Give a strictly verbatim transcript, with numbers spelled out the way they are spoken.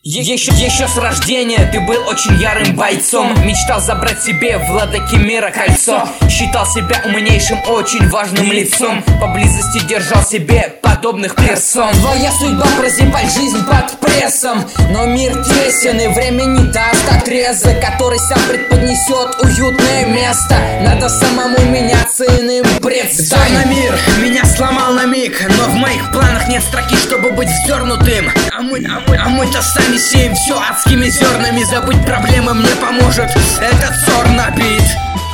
Еще, еще с рождения ты был очень ярым бойцом. Мечтал забрать себе владыки мира кольцо. Считал себя умнейшим, очень важным лицом. Поблизости держал себе подобных персон. Твоя судьба прозябать жизнь под прессом. Но мир тесен и время не даст отреза, который сам предподнесет уютное место. Надо самому меняться, иным предстать. На мир меня сломал на миг, но в моих планах нет строки, чтобы быть вздернутым. А мы, а мы, а мы-то сами сеем все адскими зернами. Забыть проблемы мне поможет этот сорнобит.